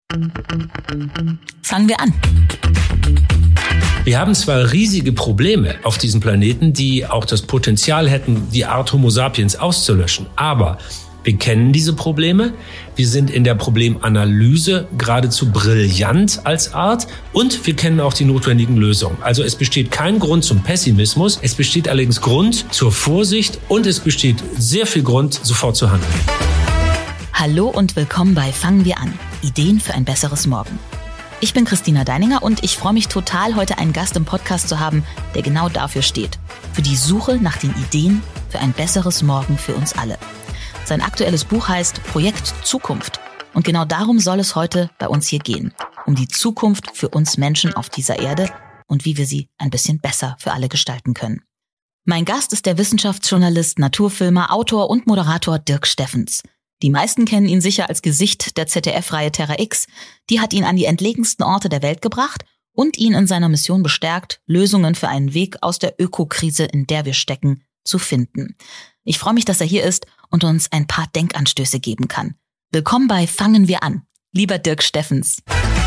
Fangen wir an. Wir haben zwar riesige Probleme auf diesem Planeten, die auch das Potenzial hätten, die Art Homo sapiens auszulöschen. Aber wir kennen diese Probleme. Wir sind in der Problemanalyse geradezu brillant als Art und wir kennen auch die notwendigen Lösungen. Also es besteht kein Grund zum Pessimismus. Es besteht allerdings Grund zur Vorsicht und es besteht sehr viel Grund, sofort zu handeln. Hallo und willkommen bei Fangen wir an. Ideen für ein besseres Morgen. Ich bin Christina Deininger und ich freue mich total, heute einen Gast im Podcast zu haben, der genau dafür steht. Für die Suche nach den Ideen für ein besseres Morgen für uns alle. Sein aktuelles Buch heißt Projekt Zukunft. Und genau darum soll es heute bei uns hier gehen. Um die Zukunft für uns Menschen auf dieser Erde und wie wir sie ein bisschen besser für alle gestalten können. Mein Gast ist der Wissenschaftsjournalist, Naturfilmer, Autor und Moderator Dirk Steffens. Die meisten kennen ihn sicher als Gesicht der ZDF-Reihe Terra X. Die hat ihn an die entlegensten Orte der Welt gebracht und ihn in seiner Mission bestärkt, Lösungen für einen Weg aus der Ökokrise, in der wir stecken, zu finden. Ich freue mich, dass er hier ist und uns ein paar Denkanstöße geben kann. Willkommen bei Fangen wir an, lieber Dirk Steffens.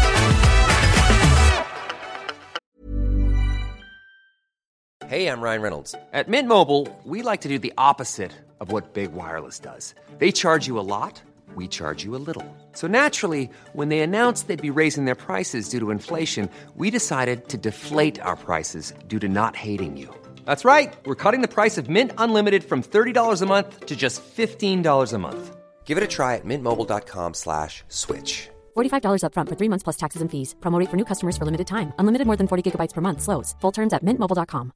Hey, I'm Ryan Reynolds. At Mint Mobile, we like to do the opposite of what Big Wireless does. They charge you a lot, we charge you a little. So naturally, when they announced they'd be raising their prices due to inflation, we decided to deflate our prices due to not hating you. That's right. We're cutting the price of Mint Unlimited from $30 a month to just $15 a month. Give it a try at mintmobile.com/switch. $45 up front for 3 months plus taxes and fees. Promo rate for new customers for limited time. Unlimited more than 40 gigabytes per month. Slows full terms at mintmobile.com.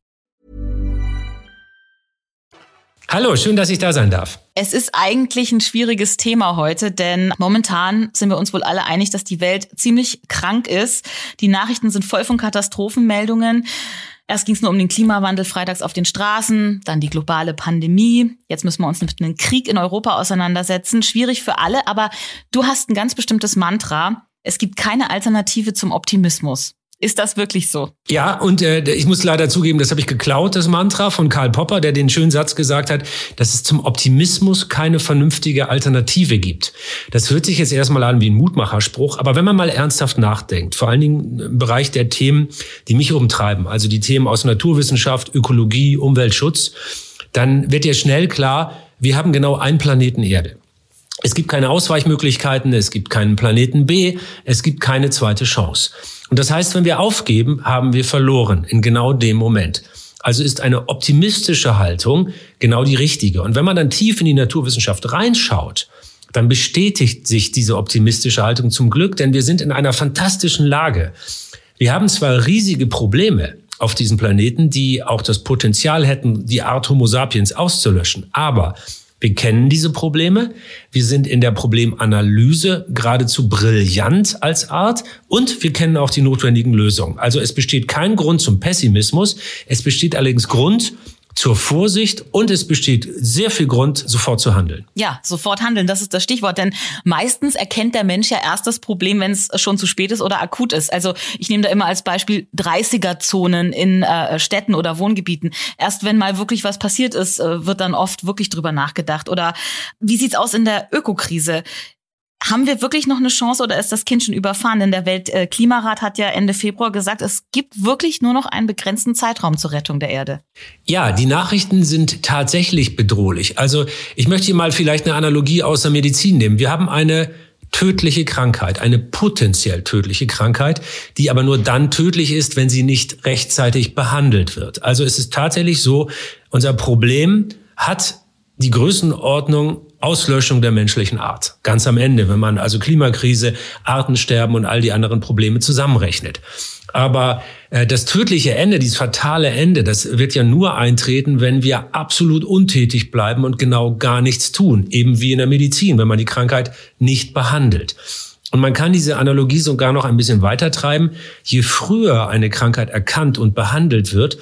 Hallo, schön, dass ich da sein darf. Es ist eigentlich ein schwieriges Thema heute, denn momentan sind wir uns wohl alle einig, dass die Welt ziemlich krank ist. Die Nachrichten sind voll von Katastrophenmeldungen. Erst ging es nur um den Klimawandel freitags auf den Straßen, dann die globale Pandemie. Jetzt müssen wir uns mit einem Krieg in Europa auseinandersetzen. Schwierig für alle, aber du hast ein ganz bestimmtes Mantra. Es gibt keine Alternative zum Optimismus. Ist das wirklich so? Ja, und ich muss leider zugeben, das habe ich geklaut, das Mantra von Karl Popper, der den schönen Satz gesagt hat, dass es zum Optimismus keine vernünftige Alternative gibt. Das hört sich jetzt erstmal an wie ein Mutmacherspruch, aber wenn man mal ernsthaft nachdenkt, vor allen Dingen im Bereich der Themen, die mich umtreiben, also die Themen aus Naturwissenschaft, Ökologie, Umweltschutz, dann wird dir schnell klar, wir haben genau einen Planeten Erde. Es gibt keine Ausweichmöglichkeiten, es gibt keinen Planeten B, es gibt keine zweite Chance. Und das heißt, wenn wir aufgeben, haben wir verloren in genau dem Moment. Also ist eine optimistische Haltung genau die richtige. Und wenn man dann tief in die Naturwissenschaft reinschaut, dann bestätigt sich diese optimistische Haltung zum Glück, denn wir sind in einer fantastischen Lage. Wir haben zwar riesige Probleme auf diesem Planeten, die auch das Potenzial hätten, die Art Homo sapiens auszulöschen, aber wir kennen diese Probleme, wir sind in der Problemanalyse geradezu brillant als Art und wir kennen auch die notwendigen Lösungen. Also es besteht kein Grund zum Pessimismus, es besteht allerdings Grund zur Vorsicht und es besteht sehr viel Grund, sofort zu handeln. Ja, sofort handeln, das ist das Stichwort, denn meistens erkennt der Mensch ja erst das Problem, wenn es schon zu spät ist oder akut ist. Also ich nehme da immer als Beispiel 30er-Zonen in Städten oder Wohngebieten. Erst wenn mal wirklich was passiert ist, wird dann oft wirklich drüber nachgedacht. Oder wie sieht's aus in der Ökokrise? Haben wir wirklich noch eine Chance oder ist das Kind schon überfahren? Denn der Weltklimarat hat ja Ende Februar gesagt, es gibt wirklich nur noch einen begrenzten Zeitraum zur Rettung der Erde. Ja, die Nachrichten sind tatsächlich bedrohlich. Also ich möchte hier mal vielleicht eine Analogie aus der Medizin nehmen. Wir haben eine tödliche Krankheit, eine potenziell tödliche Krankheit, die aber nur dann tödlich ist, wenn sie nicht rechtzeitig behandelt wird. Also es ist tatsächlich so, unser Problem hat die Größenordnung Auslöschung der menschlichen Art. Ganz am Ende, wenn man also Klimakrise, Artensterben und all die anderen Probleme zusammenrechnet. Aber das tödliche Ende, dieses fatale Ende, das wird ja nur eintreten, wenn wir absolut untätig bleiben und genau gar nichts tun. Eben wie in der Medizin, wenn man die Krankheit nicht behandelt. Und man kann diese Analogie sogar noch ein bisschen weiter treiben. Je früher eine Krankheit erkannt und behandelt wird,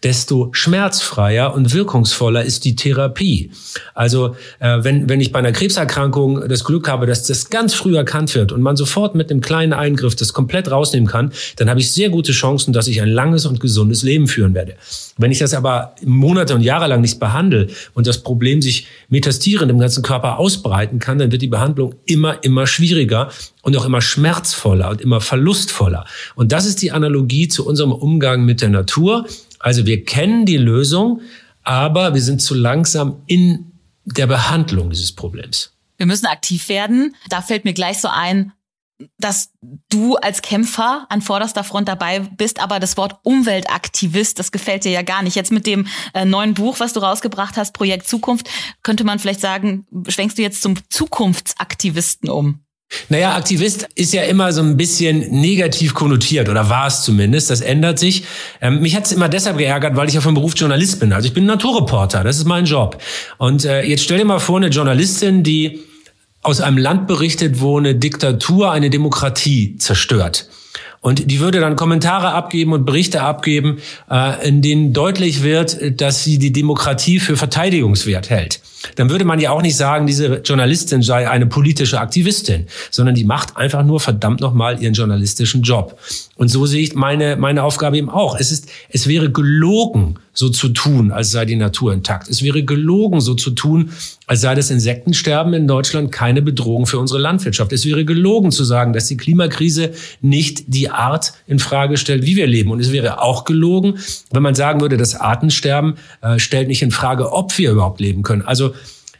desto schmerzfreier und wirkungsvoller ist die Therapie. Also wenn ich bei einer Krebserkrankung das Glück habe, dass das ganz früh erkannt wird und man sofort mit einem kleinen Eingriff das komplett rausnehmen kann, dann habe ich sehr gute Chancen, dass ich ein langes und gesundes Leben führen werde. Wenn ich das aber Monate und Jahre lang nicht behandle und das Problem sich metastierend im ganzen Körper ausbreiten kann, dann wird die Behandlung immer schwieriger und auch immer schmerzvoller und immer verlustvoller. Und das ist die Analogie zu unserem Umgang mit der Natur. Also wir kennen die Lösung, aber wir sind zu langsam in der Behandlung dieses Problems. Wir müssen aktiv werden. Da fällt mir gleich so ein, dass du als Kämpfer an vorderster Front dabei bist, aber das Wort Umweltaktivist, das gefällt dir ja gar nicht. Jetzt mit dem neuen Buch, was du rausgebracht hast, Projekt Zukunft, könnte man vielleicht sagen, schwenkst du jetzt zum Zukunftsaktivisten um? Naja, Aktivist ist ja immer so ein bisschen negativ konnotiert, oder war es zumindest. Das ändert sich. Mich hat es immer deshalb geärgert, weil ich ja vom Beruf Journalist bin. Also ich bin Naturreporter, das ist mein Job. Und jetzt stell dir mal vor, eine Journalistin, die aus einem Land berichtet, wo eine Diktatur eine Demokratie zerstört. Und die würde dann Kommentare abgeben und Berichte abgeben, in denen deutlich wird, dass sie die Demokratie für verteidigungswert hält. Dann würde man ja auch nicht sagen, diese Journalistin sei eine politische Aktivistin, sondern die macht einfach nur verdammt nochmal ihren journalistischen Job. Und so sehe ich meine Aufgabe eben auch. Es wäre gelogen, so zu tun, als sei die Natur intakt. Es wäre gelogen, so zu tun, als sei das Insektensterben in Deutschland keine Bedrohung für unsere Landwirtschaft. Es wäre gelogen zu sagen, dass die Klimakrise nicht die Art in Frage stellt, wie wir leben. Und es wäre auch gelogen, wenn man sagen würde, das Artensterben stellt nicht in Frage, ob wir überhaupt leben können. Also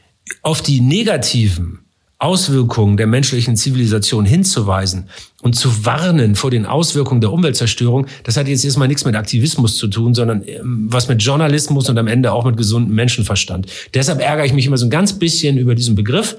auf die negativen Auswirkungen der menschlichen Zivilisation hinzuweisen und zu warnen vor den Auswirkungen der Umweltzerstörung, das hat jetzt erstmal nichts mit Aktivismus zu tun, sondern was mit Journalismus und am Ende auch mit gesundem Menschenverstand. Deshalb ärgere ich mich immer so ein ganz bisschen über diesen Begriff.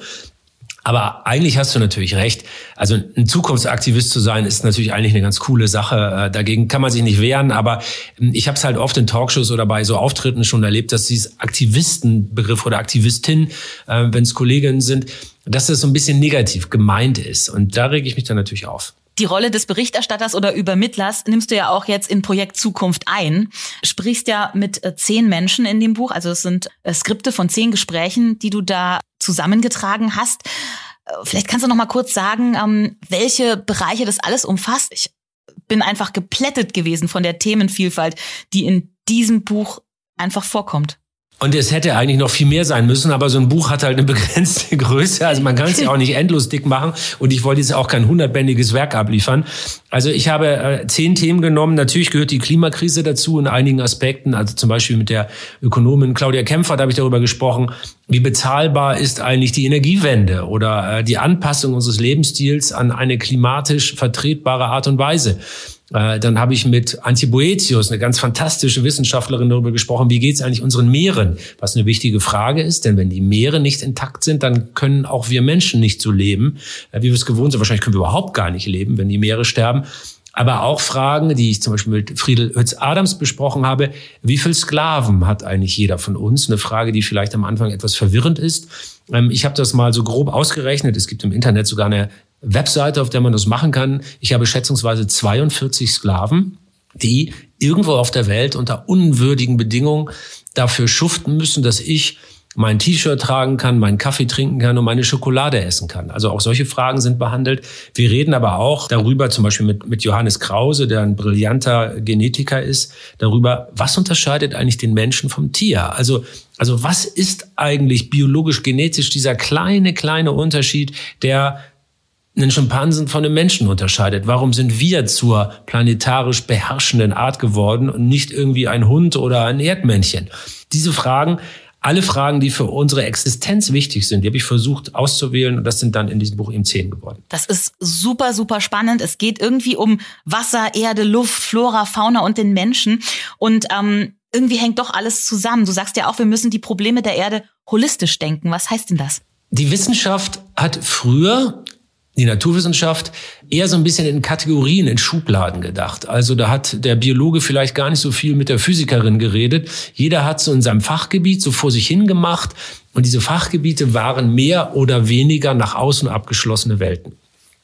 Aber eigentlich hast du natürlich recht. Also ein Zukunftsaktivist zu sein, ist natürlich eigentlich eine ganz coole Sache. Dagegen kann man sich nicht wehren. Aber ich habe es halt oft in Talkshows oder bei so Auftritten schon erlebt, dass dieses Aktivistenbegriff oder Aktivistin, wenn es Kolleginnen sind, dass das so ein bisschen negativ gemeint ist. Und da rege ich mich dann natürlich auf. Die Rolle des Berichterstatters oder Übermittlers nimmst du ja auch jetzt in Projekt Zukunft ein. Sprichst ja mit 10 Menschen in dem Buch. Also es sind Skripte von 10 Gesprächen, die du da zusammengetragen hast. Vielleicht kannst du noch mal kurz sagen, welche Bereiche das alles umfasst. Ich bin einfach geplättet gewesen von der Themenvielfalt, die in diesem Buch einfach vorkommt. Und es hätte eigentlich noch viel mehr sein müssen, aber so ein Buch hat halt eine begrenzte Größe. Also man kann es ja auch nicht endlos dick machen. Und ich wollte jetzt auch kein 100-bändiges Werk abliefern. Also ich habe 10 Themen genommen. Natürlich gehört die Klimakrise dazu in einigen Aspekten. Also zum Beispiel mit der Ökonomin Claudia Kempfert habe ich darüber gesprochen, wie bezahlbar ist eigentlich die Energiewende oder die Anpassung unseres Lebensstils an eine klimatisch vertretbare Art und Weise. Dann habe ich mit Antje Boetius, eine ganz fantastische Wissenschaftlerin, darüber gesprochen, wie geht es eigentlich unseren Meeren? Was eine wichtige Frage ist, denn wenn die Meere nicht intakt sind, dann können auch wir Menschen nicht so leben, wie wir es gewohnt sind. Wahrscheinlich können wir überhaupt gar nicht leben, wenn die Meere sterben. Aber auch Fragen, die ich zum Beispiel mit Friedel Hötz-Adams besprochen habe. Wie viel Sklaven hat eigentlich jeder von uns? Eine Frage, die vielleicht am Anfang etwas verwirrend ist. Ich habe das mal so grob ausgerechnet. Es gibt im Internet sogar eine Webseite, auf der man das machen kann. Ich habe schätzungsweise 42 Sklaven, die irgendwo auf der Welt unter unwürdigen Bedingungen dafür schuften müssen, dass ich mein T-Shirt tragen kann, meinen Kaffee trinken kann und meine Schokolade essen kann. Also auch solche Fragen sind behandelt. Wir reden aber auch darüber, zum Beispiel mit Johannes Krause, der ein brillanter Genetiker ist, darüber, was unterscheidet eigentlich den Menschen vom Tier? Also was ist eigentlich biologisch-genetisch dieser kleine Unterschied, der einen Schimpansen von einem Menschen unterscheidet? Warum sind wir zur planetarisch beherrschenden Art geworden und nicht irgendwie ein Hund oder ein Erdmännchen? Diese Fragen, alle Fragen, die für unsere Existenz wichtig sind, die habe ich versucht auszuwählen und das sind dann in diesem Buch eben 10 geworden. Das ist super, super spannend. Es geht irgendwie um Wasser, Erde, Luft, Flora, Fauna und den Menschen und irgendwie hängt doch alles zusammen. Du sagst ja auch, wir müssen die Probleme der Erde holistisch denken. Was heißt denn das? Die Wissenschaft hat früher, die Naturwissenschaft, eher so ein bisschen in Kategorien, in Schubladen gedacht. Also da hat der Biologe vielleicht gar nicht so viel mit der Physikerin geredet. Jeder hat so in seinem Fachgebiet so vor sich hingemacht. Und diese Fachgebiete waren mehr oder weniger nach außen abgeschlossene Welten.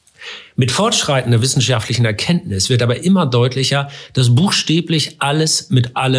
Mit fortschreitender wissenschaftlichen Erkenntnis wird aber immer deutlicher, dass buchstäblich alles mit allem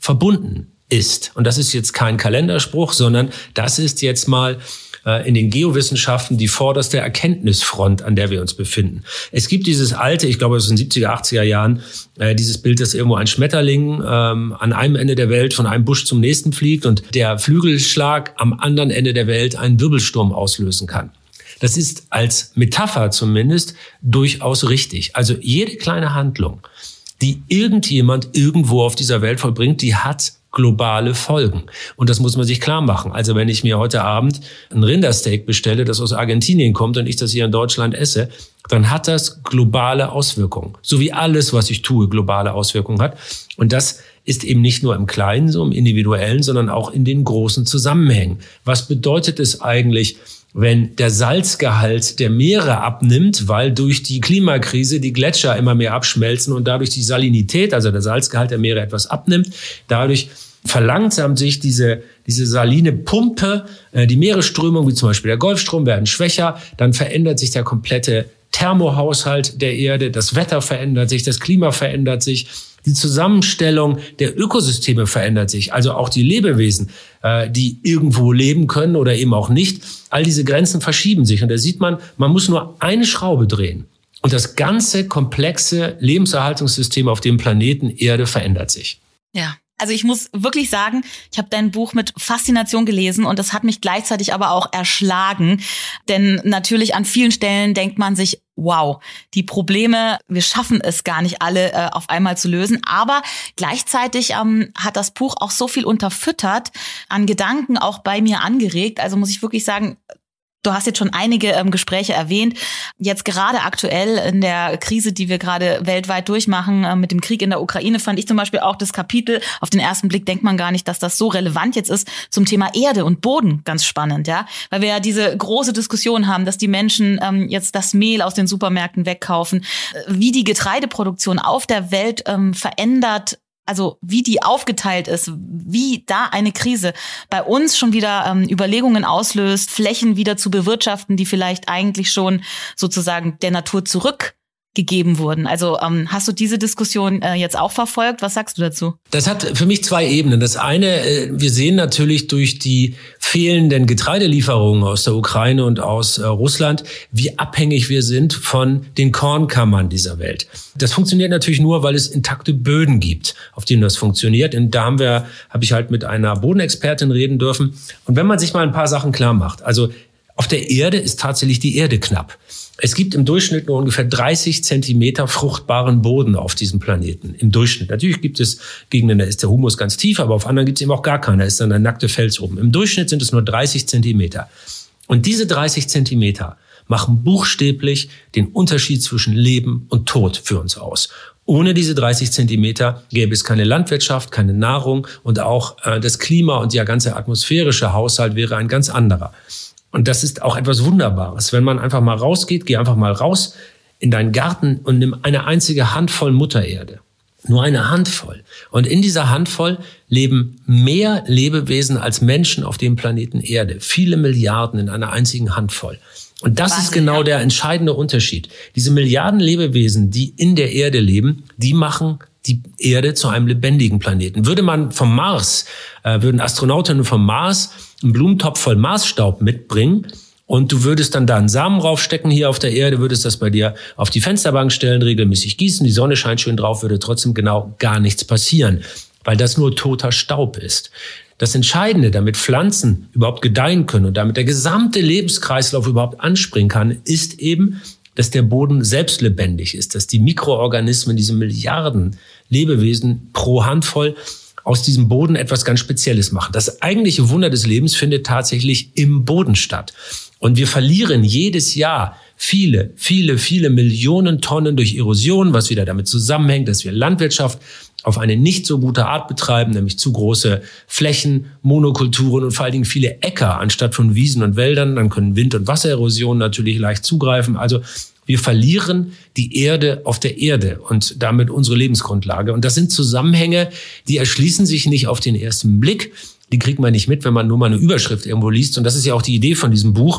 verbunden ist. Und das ist jetzt kein Kalenderspruch, sondern das ist jetzt mal in den Geowissenschaften die vorderste Erkenntnisfront, an der wir uns befinden. Es gibt dieses alte, ich glaube, es ist in den 70er, 80er Jahren, dieses Bild, dass irgendwo ein Schmetterling an einem Ende der Welt von einem Busch zum nächsten fliegt und der Flügelschlag am anderen Ende der Welt einen Wirbelsturm auslösen kann. Das ist als Metapher zumindest durchaus richtig. Also jede kleine Handlung, die irgendjemand irgendwo auf dieser Welt vollbringt, die hat globale Folgen. Und das muss man sich klar machen. Also wenn ich mir heute Abend ein Rindersteak bestelle, das aus Argentinien kommt und ich das hier in Deutschland esse, dann hat das globale Auswirkungen. So wie alles, was ich tue, globale Auswirkungen hat. Und das ist eben nicht nur im Kleinen, so im Individuellen, sondern auch in den großen Zusammenhängen. Was bedeutet es eigentlich, wenn der Salzgehalt der Meere abnimmt, weil durch die Klimakrise die Gletscher immer mehr abschmelzen und dadurch die Salinität, also der Salzgehalt der Meere etwas abnimmt. Dadurch verlangsamt sich diese saline Pumpe, die Meeresströmung, wie zum Beispiel der Golfstrom, werden schwächer. Dann verändert sich der komplette Thermohaushalt der Erde, das Wetter verändert sich, das Klima verändert sich. Die Zusammenstellung der Ökosysteme verändert sich, also auch die Lebewesen, die irgendwo leben können oder eben auch nicht. All diese Grenzen verschieben sich und da sieht man, man muss nur eine Schraube drehen und das ganze komplexe Lebenserhaltungssystem auf dem Planeten Erde verändert sich. Ja. Also ich muss wirklich sagen, ich habe dein Buch mit Faszination gelesen und das hat mich gleichzeitig aber auch erschlagen. Denn natürlich an vielen Stellen denkt man sich, wow, die Probleme, wir schaffen es gar nicht alle auf einmal zu lösen. Aber gleichzeitig hat das Buch auch so viel unterfüttert, an Gedanken auch bei mir angeregt. Also muss ich wirklich sagen, du hast jetzt schon einige Gespräche erwähnt. Jetzt gerade aktuell in der Krise, die wir gerade weltweit durchmachen, mit dem Krieg in der Ukraine, fand ich zum Beispiel auch das Kapitel, auf den ersten Blick denkt man gar nicht, dass das so relevant jetzt ist, zum Thema Erde und Boden, ganz spannend, ja. Weil wir ja diese große Diskussion haben, dass die Menschen jetzt das Mehl aus den Supermärkten wegkaufen, wie die Getreideproduktion auf der Welt verändert, also wie die aufgeteilt ist, wie da eine Krise bei uns schon wieder Überlegungen auslöst, Flächen wieder zu bewirtschaften, die vielleicht eigentlich schon sozusagen der Natur zurückgegeben wurden. Also hast du diese Diskussion jetzt auch verfolgt? Was sagst du dazu? Das hat für mich zwei Ebenen. Das eine, wir sehen natürlich durch die fehlenden Getreidelieferungen aus der Ukraine und aus Russland, wie abhängig wir sind von den Kornkammern dieser Welt. Das funktioniert natürlich nur, weil es intakte Böden gibt, auf denen das funktioniert. Und da habe ich halt mit einer Bodenexpertin reden dürfen. Und wenn man sich mal ein paar Sachen klar macht, also auf der Erde ist tatsächlich die Erde knapp. Es gibt im Durchschnitt nur ungefähr 30 Zentimeter fruchtbaren Boden auf diesem Planeten. Im Durchschnitt. Natürlich gibt es Gegenden, da ist der Humus ganz tief, aber auf anderen gibt es eben auch gar keinen. Da ist dann der nackte Fels oben. Im Durchschnitt sind es nur 30 Zentimeter. Und diese 30 Zentimeter machen buchstäblich den Unterschied zwischen Leben und Tod für uns aus. Ohne diese 30 Zentimeter gäbe es keine Landwirtschaft, keine Nahrung und auch das Klima und der ganze atmosphärische Haushalt wäre ein ganz anderer. Und das ist auch etwas Wunderbares. Wenn man einfach mal rausgeht, geh einfach mal raus in deinen Garten und nimm eine einzige Handvoll Muttererde. Nur eine Handvoll. Und in dieser Handvoll leben mehr Lebewesen als Menschen auf dem Planeten Erde. Viele Milliarden in einer einzigen Handvoll. Und das ist genau der entscheidende Unterschied. Diese Milliarden Lebewesen, die in der Erde leben, die machen die Erde zu einem lebendigen Planeten. Würde man vom Mars, würden Astronautinnen vom Mars einen Blumentopf voll Marsstaub mitbringen und du würdest dann da einen Samen raufstecken hier auf der Erde, würdest das bei dir auf die Fensterbank stellen, regelmäßig gießen, die Sonne scheint schön drauf, würde trotzdem genau gar nichts passieren, weil das nur toter Staub ist. Das Entscheidende, damit Pflanzen überhaupt gedeihen können und damit der gesamte Lebenskreislauf überhaupt anspringen kann, ist eben, dass der Boden selbst lebendig ist, dass die Mikroorganismen, diese Milliarden Lebewesen pro Handvoll aus diesem Boden etwas ganz Spezielles machen. Das eigentliche Wunder des Lebens findet tatsächlich im Boden statt. Und wir verlieren jedes Jahr viele Millionen Tonnen durch Erosion, was wieder damit zusammenhängt, dass wir Landwirtschaft auf eine nicht so gute Art betreiben, nämlich zu große Flächen, Monokulturen und vor allen Dingen viele Äcker anstatt von Wiesen und Wäldern. Dann können Wind- und Wassererosion natürlich leicht zugreifen. Also wir verlieren die Erde auf der Erde und damit unsere Lebensgrundlage. Und das sind Zusammenhänge, die erschließen sich nicht auf den ersten Blick. Die kriegt man nicht mit, wenn man nur mal eine Überschrift irgendwo liest. Und das ist ja auch die Idee von diesem Buch.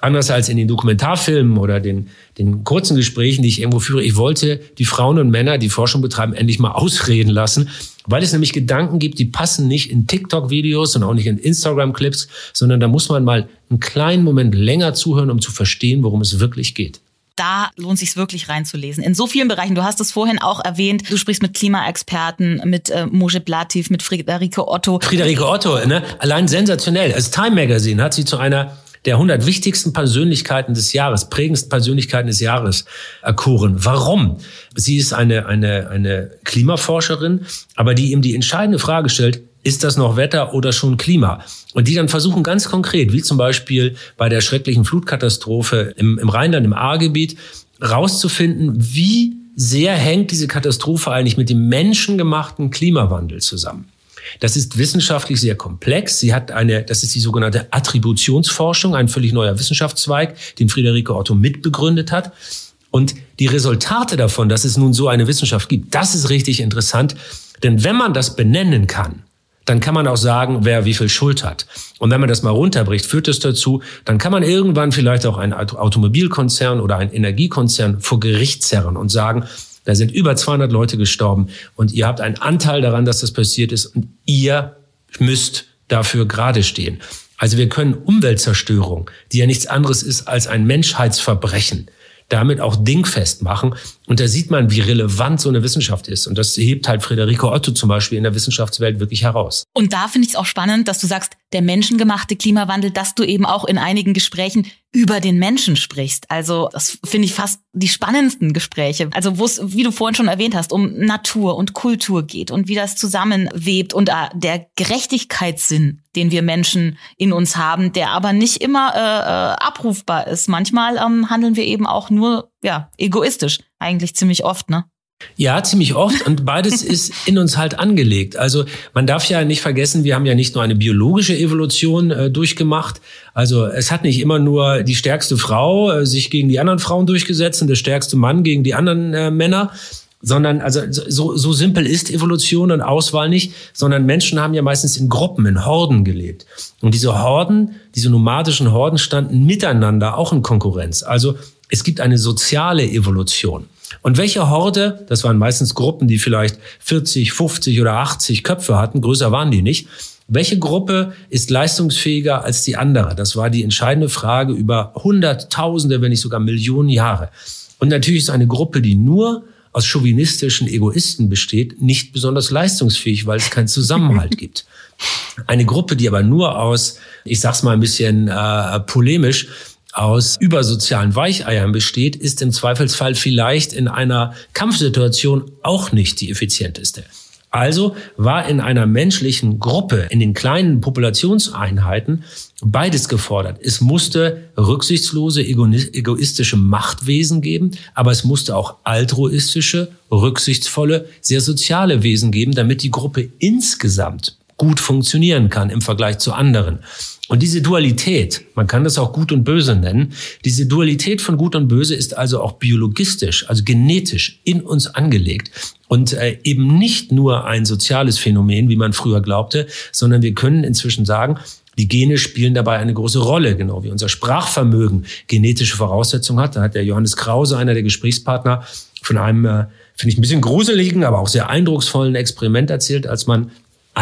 Anders als in den Dokumentarfilmen oder den kurzen Gesprächen, die ich irgendwo führe. Ich wollte die Frauen und Männer, die Forschung betreiben, endlich mal ausreden lassen, weil es nämlich Gedanken gibt, die passen nicht in TikTok-Videos und auch nicht in Instagram-Clips, sondern da muss man mal einen kleinen Moment länger zuhören, um zu verstehen, worum es wirklich geht. Da lohnt es sich wirklich reinzulesen. In so vielen Bereichen. Du hast es vorhin auch erwähnt. Du sprichst mit Klimaexperten, mit Mojib Latif, mit Friederike Otto. Friederike Otto, ne? Allein sensationell. Das Time Magazine hat sie zu einer der 100 wichtigsten Persönlichkeiten des Jahres, prägendsten Persönlichkeiten des Jahres erkoren. Warum? Sie ist eine Klimaforscherin, aber die ihm die entscheidende Frage stellt, ist das noch Wetter oder schon Klima? Und die dann versuchen ganz konkret, wie zum Beispiel bei der schrecklichen Flutkatastrophe im Rheinland, im Ahrgebiet, rauszufinden, wie sehr hängt diese Katastrophe eigentlich mit dem menschengemachten Klimawandel zusammen. Das ist wissenschaftlich sehr komplex. Das ist die sogenannte Attributionsforschung, ein völlig neuer Wissenschaftszweig, den Friederike Otto mitbegründet hat. Und die Resultate davon, dass es nun so eine Wissenschaft gibt, das ist richtig interessant. Denn wenn man das benennen kann, dann kann man auch sagen, wer wie viel Schuld hat. Und wenn man das mal runterbricht, führt es dazu, dann kann man irgendwann vielleicht auch einen Automobilkonzern oder einen Energiekonzern vor Gericht zerren und sagen, da sind über 200 Leute gestorben und ihr habt einen Anteil daran, dass das passiert ist und ihr müsst dafür gerade stehen. Also wir können Umweltzerstörung, die ja nichts anderes ist als ein Menschheitsverbrechen, damit auch dingfest machen. Und da sieht man, wie relevant so eine Wissenschaft ist. Und das hebt halt Friederike Otto zum Beispiel in der Wissenschaftswelt wirklich heraus. Und da finde ich es auch spannend, dass du sagst, der menschengemachte Klimawandel, dass du eben auch in einigen Gesprächen über den Menschen sprichst. Also das finde ich fast die spannendsten Gespräche. Also wo es, wie du vorhin schon erwähnt hast, um Natur und Kultur geht und wie das zusammenwebt und der Gerechtigkeitssinn, den wir Menschen in uns haben, der aber nicht immer abrufbar ist. Manchmal handeln wir eben auch nur egoistisch. Eigentlich ziemlich oft, ne? Ja, ziemlich oft. Und beides ist in uns halt angelegt. Also man darf ja nicht vergessen, wir haben ja nicht nur eine biologische Evolution durchgemacht. Also es hat nicht immer nur die stärkste Frau sich gegen die anderen Frauen durchgesetzt und der stärkste Mann gegen die anderen Männer. Sondern, also so simpel ist Evolution und Auswahl nicht, sondern Menschen haben ja meistens in Gruppen, in Horden gelebt. Und diese Horden, diese nomadischen Horden standen miteinander auch in Konkurrenz. Also es gibt eine soziale Evolution. Und welche Horde, das waren meistens Gruppen, die vielleicht 40, 50 oder 80 Köpfe hatten, größer waren die nicht, welche Gruppe ist leistungsfähiger als die andere? Das war die entscheidende Frage über Hunderttausende, wenn nicht sogar Millionen Jahre. Und natürlich ist eine Gruppe, die nur aus chauvinistischen Egoisten besteht, nicht besonders leistungsfähig, weil es keinen Zusammenhalt gibt. Eine Gruppe, die aber nur aus, ich sag's mal ein bisschen polemisch, aus übersozialen Weicheiern besteht, ist im Zweifelsfall vielleicht in einer Kampfsituation auch nicht die effizienteste. Also war in einer menschlichen Gruppe, in den kleinen Populationseinheiten, beides gefordert. Es musste rücksichtslose, egoistische Machtwesen geben, aber es musste auch altruistische, rücksichtsvolle, sehr soziale Wesen geben, damit die Gruppe insgesamt gut funktionieren kann im Vergleich zu anderen. Und diese Dualität, man kann das auch Gut und Böse nennen, diese Dualität von Gut und Böse ist also auch biologistisch, also genetisch in uns angelegt und eben nicht nur ein soziales Phänomen, wie man früher glaubte, sondern wir können inzwischen sagen, die Gene spielen dabei eine große Rolle, genau wie unser Sprachvermögen genetische Voraussetzungen hat. Da hat der Johannes Krause, einer der Gesprächspartner, von einem, finde ich, ein bisschen gruseligen, aber auch sehr eindrucksvollen Experiment erzählt, als man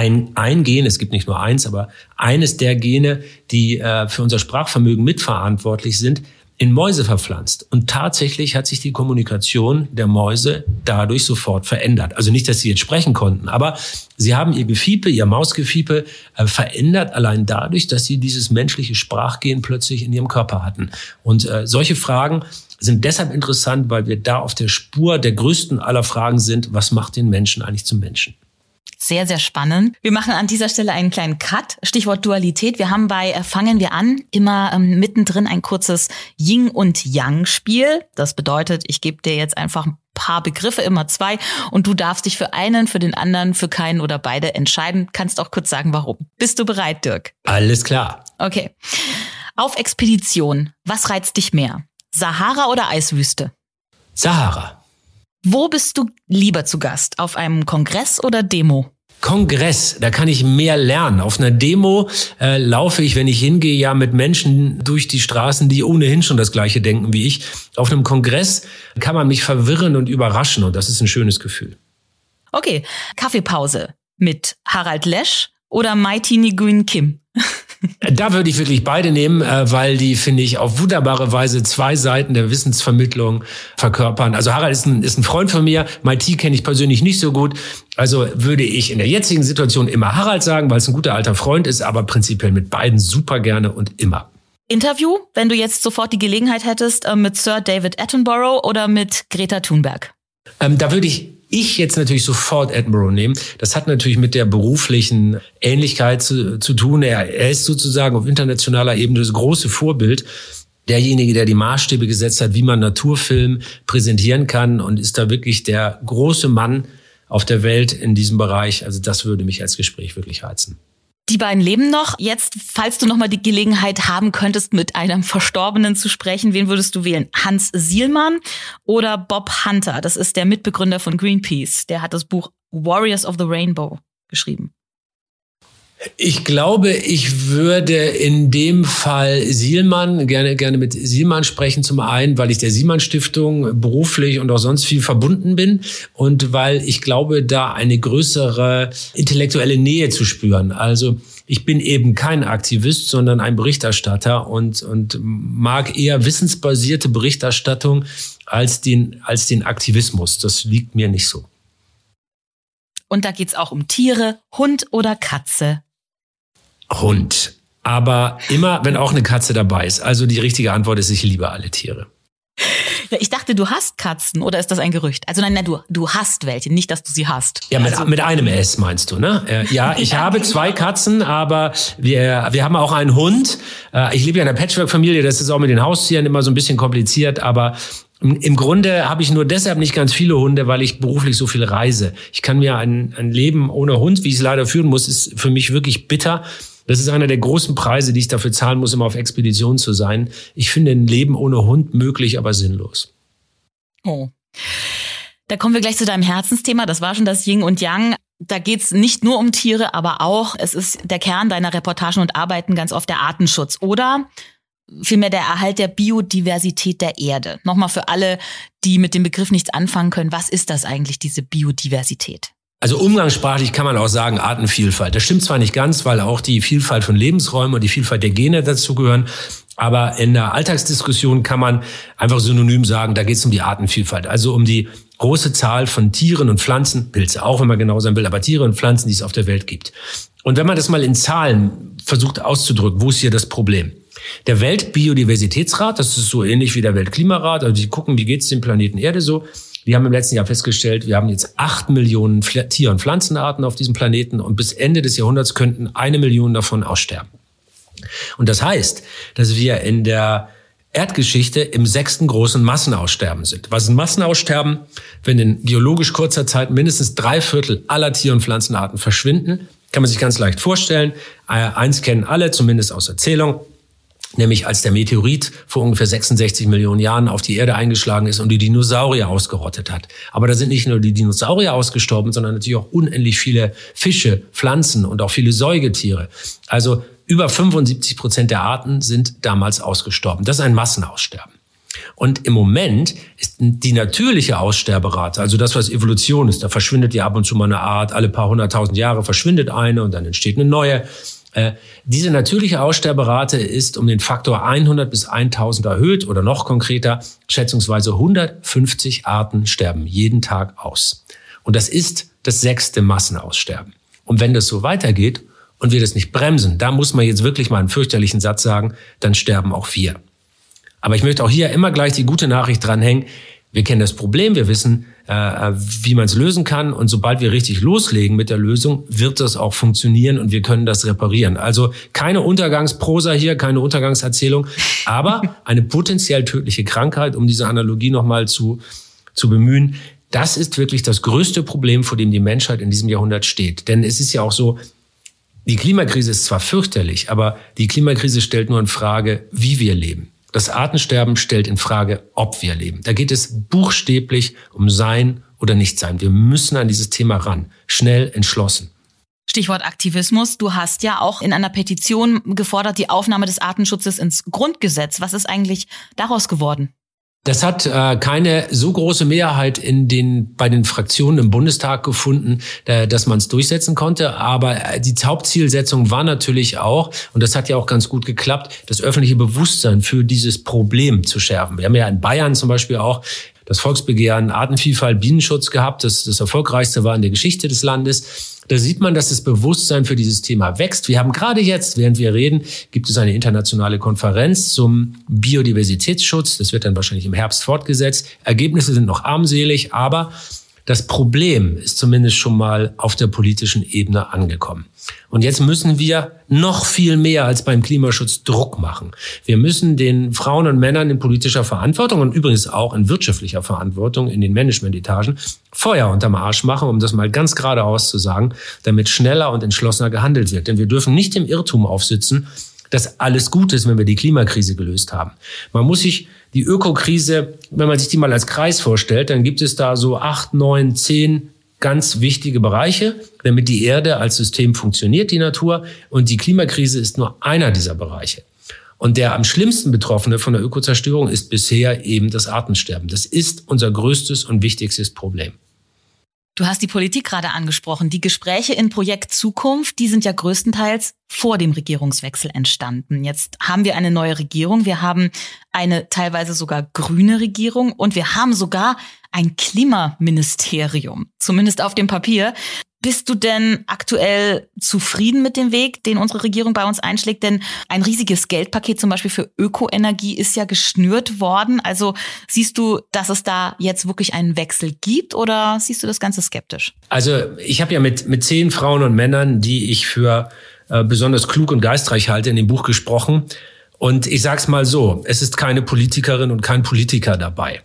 ein Gen, es gibt nicht nur eins, aber eines der Gene, die für unser Sprachvermögen mitverantwortlich sind, in Mäuse verpflanzt. Und tatsächlich hat sich die Kommunikation der Mäuse dadurch sofort verändert. Also nicht, dass sie jetzt sprechen konnten, aber sie haben ihr Gefiepe, ihr Mausgefiepe verändert allein dadurch, dass sie dieses menschliche Sprachgen plötzlich in ihrem Körper hatten. Und solche Fragen sind deshalb interessant, weil wir da auf der Spur der größten aller Fragen sind, was macht den Menschen eigentlich zum Menschen? Sehr, sehr spannend. Wir machen an dieser Stelle einen kleinen Cut. Stichwort Dualität. Wir haben bei Fangen wir an immer mittendrin ein kurzes Yin- und Yang-Spiel. Das bedeutet, ich gebe dir jetzt einfach ein paar Begriffe, immer 2, und du darfst dich für einen, für den anderen, für keinen oder beide entscheiden. Kannst auch kurz sagen, warum. Bist du bereit, Dirk? Alles klar. Okay. Auf Expedition. Was reizt dich mehr? Sahara oder Eiswüste? Sahara. Wo bist du lieber zu Gast? Auf einem Kongress oder Demo? Kongress, da kann ich mehr lernen. Auf einer Demo laufe ich, wenn ich hingehe, ja mit Menschen durch die Straßen, die ohnehin schon das Gleiche denken wie ich. Auf einem Kongress kann man mich verwirren und überraschen und das ist ein schönes Gefühl. Okay, Kaffeepause mit Harald Lesch oder Mighty Nguyen Kim? Da würde ich wirklich beide nehmen, weil die, finde ich, auf wunderbare Weise zwei Seiten der Wissensvermittlung verkörpern. Also Harald ist ein Freund von mir, Mighty kenne ich persönlich nicht so gut. Also würde ich in der jetzigen Situation immer Harald sagen, weil es ein guter alter Freund ist, aber prinzipiell mit beiden super gerne und immer. Interview, wenn du jetzt sofort die Gelegenheit hättest, mit Sir David Attenborough oder mit Greta Thunberg? Da würde ich jetzt natürlich sofort Attenborough nehmen. Das hat natürlich mit der beruflichen Ähnlichkeit zu tun. Er ist sozusagen auf internationaler Ebene das große Vorbild. Derjenige, der die Maßstäbe gesetzt hat, wie man Naturfilm präsentieren kann und ist da wirklich der große Mann auf der Welt in diesem Bereich. Also das würde mich als Gespräch wirklich reizen. Die beiden leben noch. Jetzt, falls du noch mal die Gelegenheit haben könntest, mit einem Verstorbenen zu sprechen, wen würdest du wählen? Hans Sielmann oder Bob Hunter? Das ist der Mitbegründer von Greenpeace. Der hat das Buch Warriors of the Rainbow geschrieben. Ich glaube, ich würde in dem Fall Sielmann, gerne mit Sielmann sprechen. Zum einen, weil ich der Sielmann-Stiftung beruflich und auch sonst viel verbunden bin und weil ich glaube, da eine größere intellektuelle Nähe zu spüren. Also ich bin eben kein Aktivist, sondern ein Berichterstatter und mag eher wissensbasierte Berichterstattung als den Aktivismus. Das liegt mir nicht so. Und da geht's auch um Tiere, Hund oder Katze? Hund. Aber immer, wenn auch eine Katze dabei ist. Also die richtige Antwort ist, ich liebe alle Tiere. Ja, ich dachte, du hast Katzen, oder ist das ein Gerücht? Also nein, du hast welche, nicht, dass du sie hast. Ja, mit einem S meinst du, ne? Ja, ich habe 2 Katzen, aber wir haben auch einen Hund. Ich lebe ja in einer Patchwork-Familie, das ist auch mit den Haustieren immer so ein bisschen kompliziert, aber im Grunde habe ich nur deshalb nicht ganz viele Hunde, weil ich beruflich so viel reise. Ich kann mir ein Leben ohne Hund, wie ich es leider führen muss, ist für mich wirklich bitter. Das ist einer der großen Preise, die ich dafür zahlen muss, immer auf Expedition zu sein. Ich finde ein Leben ohne Hund möglich, aber sinnlos. Oh. Da kommen wir gleich zu deinem Herzensthema. Das war schon das Yin und Yang. Da geht's nicht nur um Tiere, aber auch, es ist der Kern deiner Reportagen und Arbeiten ganz oft der Artenschutz. Oder vielmehr der Erhalt der Biodiversität der Erde. Nochmal für alle, die mit dem Begriff nichts anfangen können. Was ist das eigentlich, diese Biodiversität? Also umgangssprachlich kann man auch sagen Artenvielfalt. Das stimmt zwar nicht ganz, weil auch die Vielfalt von Lebensräumen und die Vielfalt der Gene dazugehören, aber in der Alltagsdiskussion kann man einfach synonym sagen, da geht es um die Artenvielfalt, also um die große Zahl von Tieren und Pflanzen, Pilze auch, wenn man genau sein will, aber Tiere und Pflanzen, die es auf der Welt gibt. Und wenn man das mal in Zahlen versucht auszudrücken, wo ist hier das Problem? Der Weltbiodiversitätsrat, das ist so ähnlich wie der Weltklimarat, also die gucken, wie geht's dem Planeten Erde so. Die haben im letzten Jahr festgestellt, wir haben jetzt 8 Millionen Tier- und Pflanzenarten auf diesem Planeten und bis Ende des Jahrhunderts könnten 1 Million davon aussterben. Und das heißt, dass wir in der Erdgeschichte im 6. großen Massenaussterben sind. Was ist ein Massenaussterben? Wenn in biologisch kurzer Zeit mindestens 3/4 aller Tier- und Pflanzenarten verschwinden, kann man sich ganz leicht vorstellen. Eins kennen alle, zumindest aus Erzählung. Nämlich als der Meteorit vor ungefähr 66 Millionen Jahren auf die Erde eingeschlagen ist und die Dinosaurier ausgerottet hat. Aber da sind nicht nur die Dinosaurier ausgestorben, sondern natürlich auch unendlich viele Fische, Pflanzen und auch viele Säugetiere. Also über 75% der Arten sind damals ausgestorben. Das ist ein Massenaussterben. Und im Moment ist die natürliche Aussterberate, also das, was Evolution ist, da verschwindet ja ab und zu mal eine Art, alle paar 100.000 Jahre verschwindet eine und dann entsteht eine neue. Diese natürliche Aussterberate ist um den Faktor 100 bis 1000 erhöht oder noch konkreter, schätzungsweise 150 Arten sterben jeden Tag aus. Und das ist das 6. Massenaussterben. Und wenn das so weitergeht und wir das nicht bremsen, da muss man jetzt wirklich mal einen fürchterlichen Satz sagen, dann sterben auch wir. Aber ich möchte auch hier immer gleich die gute Nachricht dranhängen. Wir kennen das Problem, wir wissen, wie man es lösen kann. Und sobald wir richtig loslegen mit der Lösung, wird das auch funktionieren und wir können das reparieren. Also keine Untergangsprosa hier, keine Untergangserzählung, aber eine potenziell tödliche Krankheit, um diese Analogie nochmal zu bemühen. Das ist wirklich das größte Problem, vor dem die Menschheit in diesem Jahrhundert steht. Denn es ist ja auch so, die Klimakrise ist zwar fürchterlich, aber die Klimakrise stellt nur in Frage, wie wir leben. Das Artensterben stellt in Frage, ob wir leben. Da geht es buchstäblich um Sein oder Nichtsein. Wir müssen an dieses Thema ran. Schnell, entschlossen. Stichwort Aktivismus. Du hast ja auch in einer Petition gefordert, die Aufnahme des Artenschutzes ins Grundgesetz. Was ist eigentlich daraus geworden? Das hat keine so große Mehrheit bei den Fraktionen im Bundestag gefunden, dass man es durchsetzen konnte. Aber die Hauptzielsetzung war natürlich auch, und das hat ja auch ganz gut geklappt, das öffentliche Bewusstsein für dieses Problem zu schärfen. Wir haben ja in Bayern zum Beispiel auch das Volksbegehren Artenvielfalt, Bienenschutz gehabt, das erfolgreichste war in der Geschichte des Landes. Da sieht man, dass das Bewusstsein für dieses Thema wächst. Wir haben gerade jetzt, während wir reden, gibt es eine internationale Konferenz zum Biodiversitätsschutz. Das wird dann wahrscheinlich im Herbst fortgesetzt. Ergebnisse sind noch armselig, aber das Problem ist zumindest schon mal auf der politischen Ebene angekommen. Und jetzt müssen wir noch viel mehr als beim Klimaschutz Druck machen. Wir müssen den Frauen und Männern in politischer Verantwortung und übrigens auch in wirtschaftlicher Verantwortung in den Managementetagen Feuer unterm Arsch machen, um das mal ganz geradeaus zu sagen, damit schneller und entschlossener gehandelt wird. Denn wir dürfen nicht im Irrtum aufsitzen, dass alles gut ist, wenn wir die Klimakrise gelöst haben. Man muss sich die Ökokrise, wenn man sich die mal als Kreis vorstellt, dann gibt es da so 8, 9, 10 ganz wichtige Bereiche, damit die Erde als System funktioniert, die Natur. Und die Klimakrise ist nur einer dieser Bereiche. Und der am schlimmsten Betroffene von der Ökozerstörung ist bisher eben das Artensterben. Das ist unser größtes und wichtigstes Problem. Du hast die Politik gerade angesprochen. Die Gespräche in Projekt Zukunft, die sind ja größtenteils vor dem Regierungswechsel entstanden. Jetzt haben wir eine neue Regierung. Wir haben eine teilweise sogar grüne Regierung und wir haben sogar ein Klimaministerium, zumindest auf dem Papier. Bist du denn aktuell zufrieden mit dem Weg, den unsere Regierung bei uns einschlägt? Denn ein riesiges Geldpaket zum Beispiel für Ökoenergie ist ja geschnürt worden. Also siehst du, dass es da jetzt wirklich einen Wechsel gibt oder siehst du das Ganze skeptisch? Also ich habe ja mit 10 Frauen und Männern, die ich für besonders klug und geistreich halte, in dem Buch gesprochen. Und ich sag's mal so, es ist keine Politikerin und kein Politiker dabei.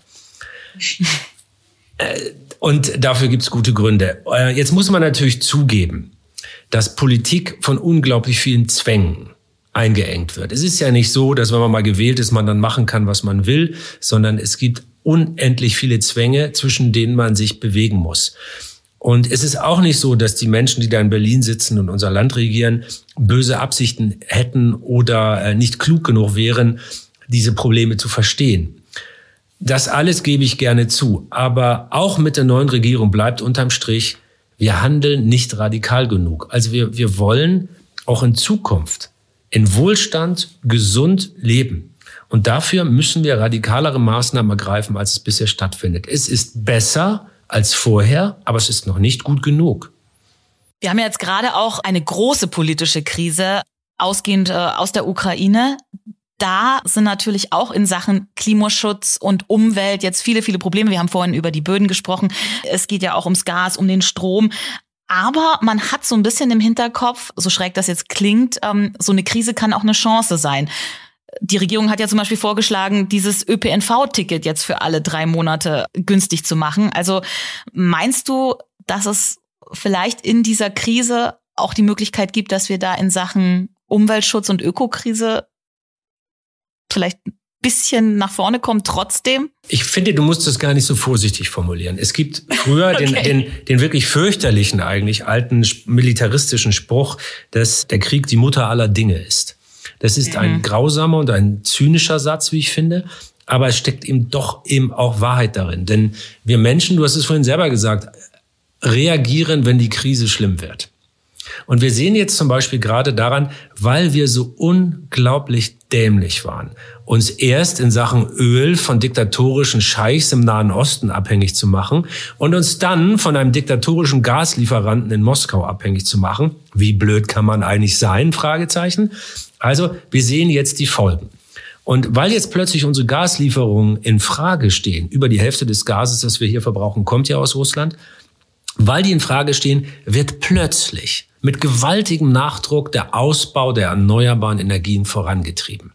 Und dafür gibt's gute Gründe. Jetzt muss man natürlich zugeben, dass Politik von unglaublich vielen Zwängen eingeengt wird. Es ist ja nicht so, dass wenn man mal gewählt ist, man dann machen kann, was man will, sondern es gibt unendlich viele Zwänge, zwischen denen man sich bewegen muss. Und es ist auch nicht so, dass die Menschen, die da in Berlin sitzen und unser Land regieren, böse Absichten hätten oder nicht klug genug wären, diese Probleme zu verstehen. Das alles gebe ich gerne zu. Aber auch mit der neuen Regierung bleibt unterm Strich, wir handeln nicht radikal genug. Also wir wollen auch in Zukunft in Wohlstand gesund leben. Und dafür müssen wir radikalere Maßnahmen ergreifen, als es bisher stattfindet. Es ist besser als vorher, aber es ist noch nicht gut genug. Wir haben ja jetzt gerade auch eine große politische Krise, ausgehend aus der Ukraine. Da sind natürlich auch in Sachen Klimaschutz und Umwelt jetzt viele, viele Probleme. Wir haben vorhin über die Böden gesprochen. Es geht ja auch ums Gas, um den Strom. Aber man hat so ein bisschen im Hinterkopf, so schräg das jetzt klingt, so eine Krise kann auch eine Chance sein. Die Regierung hat ja zum Beispiel vorgeschlagen, dieses ÖPNV-Ticket jetzt für alle 3 Monate günstig zu machen. Also meinst du, dass es vielleicht in dieser Krise auch die Möglichkeit gibt, dass wir da in Sachen Umweltschutz und Ökokrise vielleicht ein bisschen nach vorne kommen trotzdem? Ich finde, du musst das gar nicht so vorsichtig formulieren. Es gibt früher den wirklich fürchterlichen, eigentlich alten militaristischen Spruch, dass der Krieg die Mutter aller Dinge ist. Das ist ein grausamer und ein zynischer Satz, wie ich finde. Aber es steckt eben auch Wahrheit darin. Denn wir Menschen, du hast es vorhin selber gesagt, reagieren, wenn die Krise schlimm wird. Und wir sehen jetzt zum Beispiel gerade daran, weil wir so unglaublich dämlich waren, uns erst in Sachen Öl von diktatorischen Scheichs im Nahen Osten abhängig zu machen und uns dann von einem diktatorischen Gaslieferanten in Moskau abhängig zu machen. Wie blöd kann man eigentlich sein? Fragezeichen. Also wir sehen jetzt die Folgen. Und weil jetzt plötzlich unsere Gaslieferungen in Frage stehen, über die Hälfte des Gases, das wir hier verbrauchen, kommt ja aus Russland, weil die in Frage stehen, wird plötzlich mit gewaltigem Nachdruck der Ausbau der erneuerbaren Energien vorangetrieben.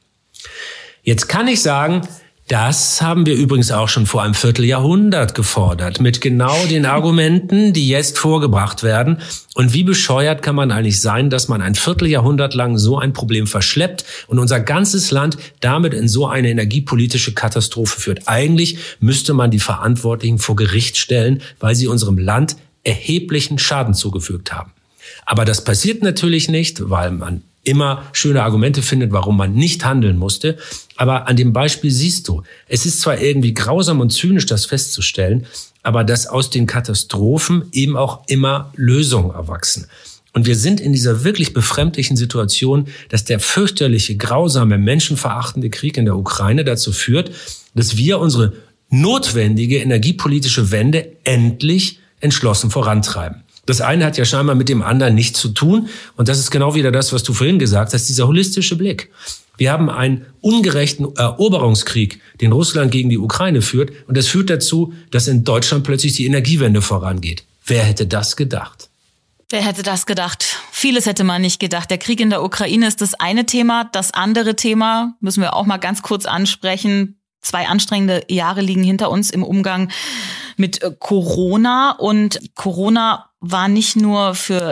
Jetzt kann ich sagen, das haben wir übrigens auch schon vor einem Vierteljahrhundert gefordert, mit genau den Argumenten, die jetzt vorgebracht werden. Und wie bescheuert kann man eigentlich sein, dass man ein Vierteljahrhundert lang so ein Problem verschleppt und unser ganzes Land damit in so eine energiepolitische Katastrophe führt? Eigentlich müsste man die Verantwortlichen vor Gericht stellen, weil sie unserem Land erheblichen Schaden zugefügt haben. Aber das passiert natürlich nicht, weil man immer schöne Argumente findet, warum man nicht handeln musste. Aber an dem Beispiel siehst du, es ist zwar irgendwie grausam und zynisch, das festzustellen, aber dass aus den Katastrophen eben auch immer Lösungen erwachsen. Und wir sind in dieser wirklich befremdlichen Situation, dass der fürchterliche, grausame, menschenverachtende Krieg in der Ukraine dazu führt, dass wir unsere notwendige energiepolitische Wende endlich entschlossen vorantreiben. Das eine hat ja scheinbar mit dem anderen nichts zu tun. Und das ist genau wieder das, was du vorhin gesagt hast, dieser holistische Blick. Wir haben einen ungerechten Eroberungskrieg, den Russland gegen die Ukraine führt. Und das führt dazu, dass in Deutschland plötzlich die Energiewende vorangeht. Wer hätte das gedacht? Wer hätte das gedacht? Vieles hätte man nicht gedacht. Der Krieg in der Ukraine ist das eine Thema. Das andere Thema müssen wir auch mal ganz kurz ansprechen. 2 anstrengende Jahre liegen hinter uns im Umgang mit Corona. Und Corona war nicht nur für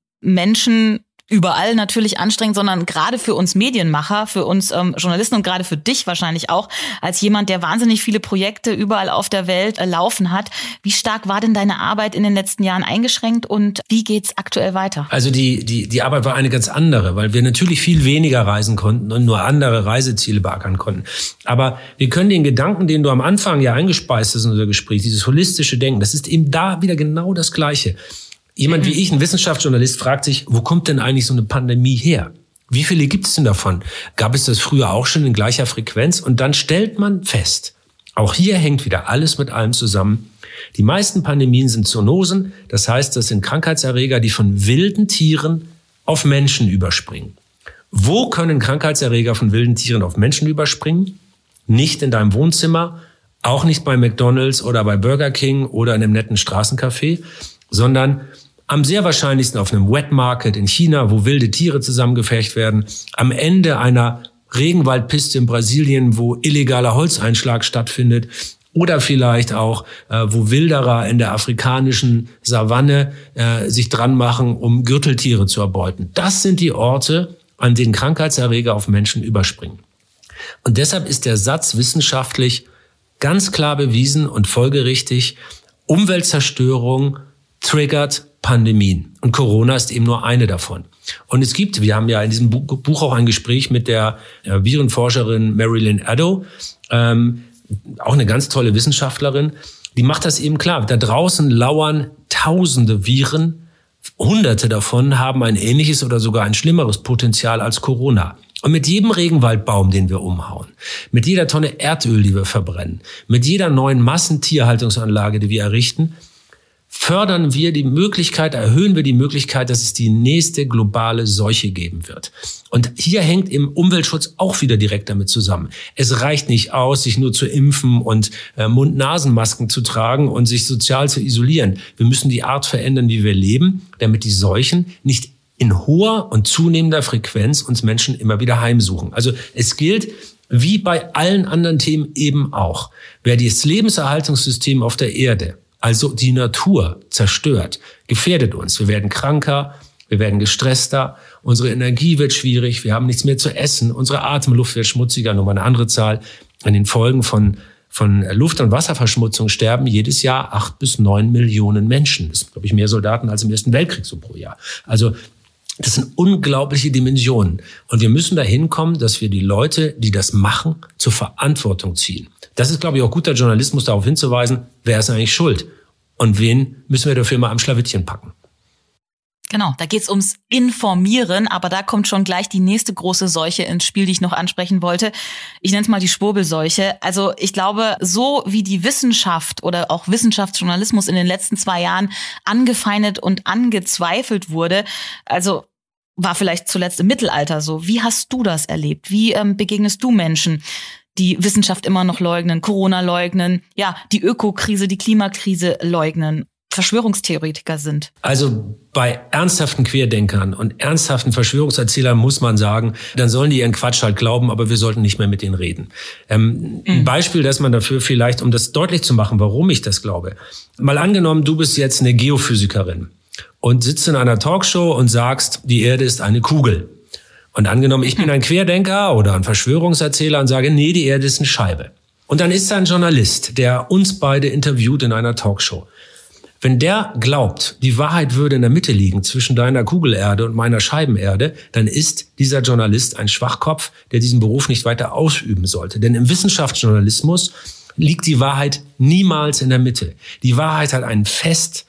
Menschen überall natürlich anstrengend, sondern gerade für uns Medienmacher, für uns Journalisten und gerade für dich wahrscheinlich auch, als jemand, der wahnsinnig viele Projekte überall auf der Welt laufen hat. Wie stark war denn deine Arbeit in den letzten Jahren eingeschränkt und wie geht's aktuell weiter? Also die Arbeit war eine ganz andere, weil wir natürlich viel weniger reisen konnten und nur andere Reiseziele beackern konnten. Aber wir können den Gedanken, den du am Anfang ja eingespeist hast in unser Gespräch, dieses holistische Denken, das ist eben da wieder genau das Gleiche. Jemand wie ich, ein Wissenschaftsjournalist, fragt sich, wo kommt denn eigentlich so eine Pandemie her? Wie viele gibt es denn davon? Gab es das früher auch schon in gleicher Frequenz? Und dann stellt man fest, auch hier hängt wieder alles mit allem zusammen. Die meisten Pandemien sind Zoonosen, das heißt, das sind Krankheitserreger, die von wilden Tieren auf Menschen überspringen. Wo können Krankheitserreger von wilden Tieren auf Menschen überspringen? Nicht in deinem Wohnzimmer, auch nicht bei McDonald's oder bei Burger King oder in einem netten Straßencafé, sondern am sehr wahrscheinlichsten auf einem Wet Market in China, wo wilde Tiere zusammengefercht werden, am Ende einer Regenwaldpiste in Brasilien, wo illegaler Holzeinschlag stattfindet, oder vielleicht auch, wo Wilderer in der afrikanischen Savanne sich dran machen, um Gürteltiere zu erbeuten. Das sind die Orte, an denen Krankheitserreger auf Menschen überspringen. Und deshalb ist der Satz wissenschaftlich ganz klar bewiesen und folgerichtig: Umweltzerstörung triggert Pandemien. Und Corona ist eben nur eine davon. Und wir haben ja in diesem Buch auch ein Gespräch mit der Virenforscherin Marilyn Addo, auch eine ganz tolle Wissenschaftlerin, die macht das eben klar. Da draußen lauern tausende Viren, Hunderte davon haben ein ähnliches oder sogar ein schlimmeres Potenzial als Corona. Und mit jedem Regenwaldbaum, den wir umhauen, mit jeder Tonne Erdöl, die wir verbrennen, mit jeder neuen Massentierhaltungsanlage, die wir errichten, erhöhen wir die Möglichkeit, dass es die nächste globale Seuche geben wird. Und hier hängt im Umweltschutz auch wieder direkt damit zusammen. Es reicht nicht aus, sich nur zu impfen und Mund-Nasen-Masken zu tragen und sich sozial zu isolieren. Wir müssen die Art verändern, wie wir leben, damit die Seuchen nicht in hoher und zunehmender Frequenz uns Menschen immer wieder heimsuchen. Also es gilt, wie bei allen anderen Themen eben auch, wer das Lebenserhaltungssystem auf der Erde, also die Natur, zerstört, gefährdet uns. Wir werden kranker, wir werden gestresster, unsere Energie wird schwierig, wir haben nichts mehr zu essen, unsere Atemluft wird schmutziger, nochmal eine andere Zahl. An den Folgen von Luft- und Wasserverschmutzung sterben jedes Jahr 8 bis 9 Millionen Menschen. Das sind, glaube ich, mehr Soldaten als im Ersten Weltkrieg so pro Jahr. Also das sind unglaubliche Dimensionen. Und wir müssen dahin kommen, dass wir die Leute, die das machen, zur Verantwortung ziehen. Das ist, glaube ich, auch guter Journalismus, darauf hinzuweisen, wer ist eigentlich schuld und wen müssen wir dafür mal am Schlawittchen packen. Genau, da geht's ums Informieren, aber da kommt schon gleich die nächste große Seuche ins Spiel, die ich noch ansprechen wollte. Ich nenne es mal die Schwurbelseuche. Also ich glaube, so wie die Wissenschaft oder auch Wissenschaftsjournalismus in den letzten 2 Jahren angefeindet und angezweifelt wurde, also war vielleicht zuletzt im Mittelalter so. Wie hast du das erlebt? Wie begegnest du Menschen, die Wissenschaft immer noch leugnen, Corona leugnen, ja, die Ökokrise, die Klimakrise leugnen, Verschwörungstheoretiker sind? Also bei ernsthaften Querdenkern und ernsthaften Verschwörungserzählern muss man sagen, dann sollen die ihren Quatsch halt glauben, aber wir sollten nicht mehr mit denen reden. Ein Beispiel, das man dafür vielleicht, um das deutlich zu machen, warum ich das glaube. Mal angenommen, du bist jetzt eine Geophysikerin und sitzt in einer Talkshow und sagst, die Erde ist eine Kugel. Und angenommen, ich bin ein Querdenker oder ein Verschwörungserzähler und sage, nee, die Erde ist eine Scheibe. Und dann ist da ein Journalist, der uns beide interviewt in einer Talkshow. Wenn der glaubt, die Wahrheit würde in der Mitte liegen zwischen deiner Kugelerde und meiner Scheibenerde, dann ist dieser Journalist ein Schwachkopf, der diesen Beruf nicht weiter ausüben sollte. Denn im Wissenschaftsjournalismus liegt die Wahrheit niemals in der Mitte. Die Wahrheit hat einen fest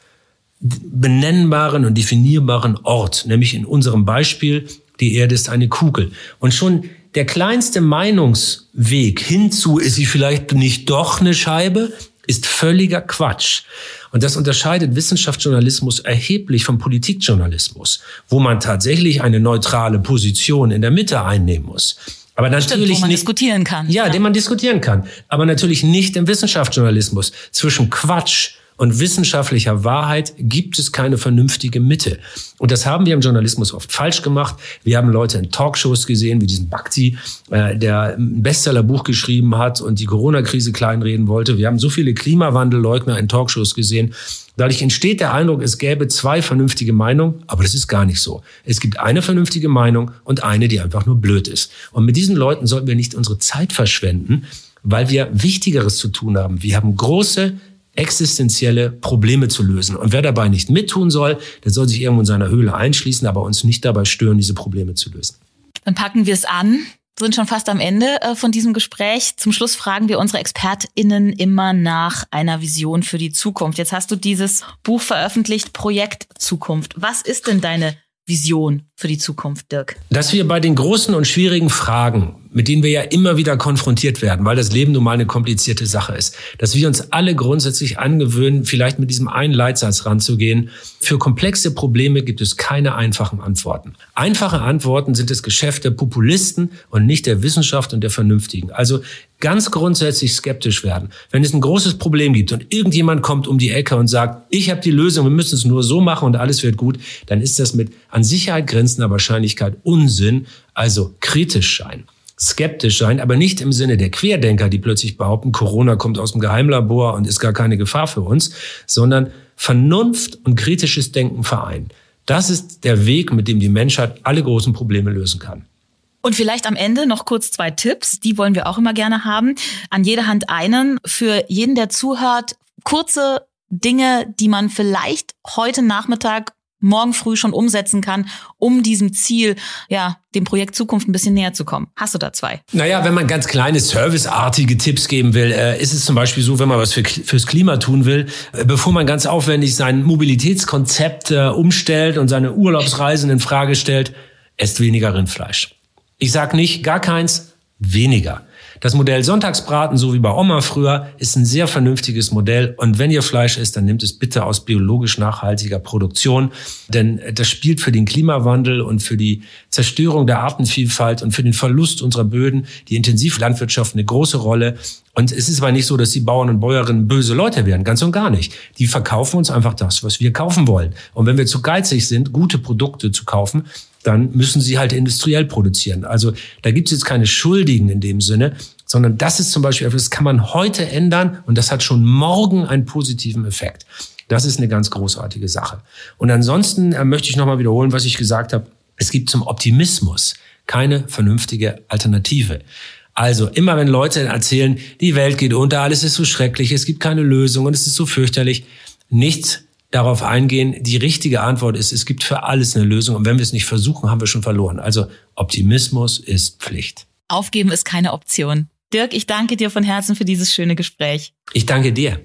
benennbaren und definierbaren Ort, nämlich in unserem Beispiel, die Erde ist eine Kugel. Und schon der kleinste Meinungsweg hinzu, ist sie vielleicht nicht doch eine Scheibe, ist völliger Quatsch. Und das unterscheidet Wissenschaftsjournalismus erheblich vom Politikjournalismus, wo man tatsächlich eine neutrale Position in der Mitte einnehmen muss. Aber natürlich wo man nicht diskutieren kann. Ja, den man diskutieren kann. Aber natürlich nicht im Wissenschaftsjournalismus. Zwischen Quatsch und wissenschaftlicher Wahrheit gibt es keine vernünftige Mitte. Und das haben wir im Journalismus oft falsch gemacht. Wir haben Leute in Talkshows gesehen, wie diesen Bhakti, der ein Bestsellerbuch geschrieben hat und die Corona-Krise kleinreden wollte. Wir haben so viele Klimawandelleugner in Talkshows gesehen. Dadurch entsteht der Eindruck, es gäbe zwei vernünftige Meinungen, aber das ist gar nicht so. Es gibt eine vernünftige Meinung und eine, die einfach nur blöd ist. Und mit diesen Leuten sollten wir nicht unsere Zeit verschwenden, weil wir Wichtigeres zu tun haben. Wir haben große existenzielle Probleme zu lösen. Und wer dabei nicht mittun soll, der soll sich irgendwo in seiner Höhle einschließen, aber uns nicht dabei stören, diese Probleme zu lösen. Dann packen wir es an. Sind schon fast am Ende von diesem Gespräch. Zum Schluss fragen wir unsere ExpertInnen immer nach einer Vision für die Zukunft. Jetzt hast du dieses Buch veröffentlicht, Projekt Zukunft. Was ist denn deine Vision für die Zukunft, Dirk? Dass wir bei den großen und schwierigen Fragen, mit denen wir ja immer wieder konfrontiert werden, weil das Leben nun mal eine komplizierte Sache ist, dass wir uns alle grundsätzlich angewöhnen, vielleicht mit diesem einen Leitsatz ranzugehen. Für komplexe Probleme gibt es keine einfachen Antworten. Einfache Antworten sind das Geschäft der Populisten und nicht der Wissenschaft und der Vernünftigen. Also ganz grundsätzlich skeptisch werden. Wenn es ein großes Problem gibt und irgendjemand kommt um die Ecke und sagt, ich habe die Lösung, wir müssen es nur so machen und alles wird gut, dann ist das mit an Sicherheit grenzender Wahrscheinlichkeit Unsinn, also kritisch sein. Skeptisch sein, aber nicht im Sinne der Querdenker, die plötzlich behaupten, Corona kommt aus dem Geheimlabor und ist gar keine Gefahr für uns, sondern Vernunft und kritisches Denken vereinen. Das ist der Weg, mit dem die Menschheit alle großen Probleme lösen kann. Und vielleicht am Ende noch kurz 2 Tipps, die wollen wir auch immer gerne haben. An jeder Hand einen, für jeden, der zuhört, kurze Dinge, die man vielleicht heute Nachmittag, morgen früh schon umsetzen kann, um diesem Ziel, dem Projekt Zukunft ein bisschen näher zu kommen. Hast du da 2? Naja, wenn man ganz kleine serviceartige Tipps geben will, ist es zum Beispiel so, wenn man was fürs Klima tun will, bevor man ganz aufwendig sein Mobilitätskonzept umstellt und seine Urlaubsreisen in Frage stellt, esst weniger Rindfleisch. Ich sag nicht gar keins, weniger. Das Modell Sonntagsbraten, so wie bei Oma früher, ist ein sehr vernünftiges Modell. Und wenn ihr Fleisch isst, dann nehmt es bitte aus biologisch nachhaltiger Produktion. Denn das spielt für den Klimawandel und für die Zerstörung der Artenvielfalt und für den Verlust unserer Böden, die Intensivlandwirtschaft, eine große Rolle. Und es ist aber nicht so, dass die Bauern und Bäuerinnen böse Leute werden, ganz und gar nicht. Die verkaufen uns einfach das, was wir kaufen wollen. Und wenn wir zu geizig sind, gute Produkte zu kaufen, dann müssen sie halt industriell produzieren. Also da gibt es jetzt keine Schuldigen in dem Sinne, sondern das ist zum Beispiel etwas, das kann man heute ändern und das hat schon morgen einen positiven Effekt. Das ist eine ganz großartige Sache. Und ansonsten möchte ich nochmal wiederholen, was ich gesagt habe. Es gibt zum Optimismus keine vernünftige Alternative. Also immer wenn Leute erzählen, die Welt geht unter, alles ist so schrecklich, es gibt keine Lösung und es ist so fürchterlich, nichts darauf eingehen. Die richtige Antwort ist, es gibt für alles eine Lösung. Und wenn wir es nicht versuchen, haben wir schon verloren. Also Optimismus ist Pflicht. Aufgeben ist keine Option. Dirk, ich danke dir von Herzen für dieses schöne Gespräch. Ich danke dir.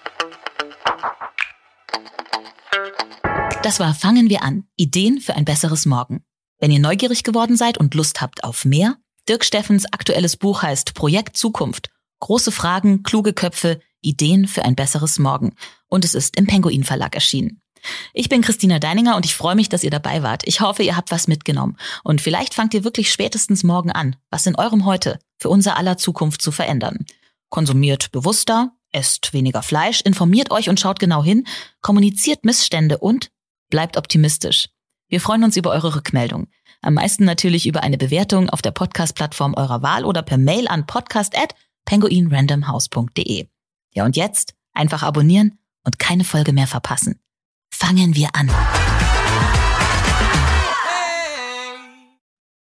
Das war Fangen wir an. Ideen für ein besseres Morgen. Wenn ihr neugierig geworden seid und Lust habt auf mehr, Dirk Steffens aktuelles Buch heißt Projekt Zukunft. Große Fragen, kluge Köpfe, Ideen für ein besseres Morgen. Und es ist im Penguin Verlag erschienen. Ich bin Christina Deininger und ich freue mich, dass ihr dabei wart. Ich hoffe, ihr habt was mitgenommen. Und vielleicht fangt ihr wirklich spätestens morgen an, was in eurem Heute für unser aller Zukunft zu verändern. Konsumiert bewusster, esst weniger Fleisch, informiert euch und schaut genau hin, kommuniziert Missstände und bleibt optimistisch. Wir freuen uns über eure Rückmeldung. Am meisten natürlich über eine Bewertung auf der Podcast-Plattform eurer Wahl oder per Mail an podcast@penguinrandomhouse.de. Ja, und jetzt einfach abonnieren und keine Folge mehr verpassen. Fangen wir an.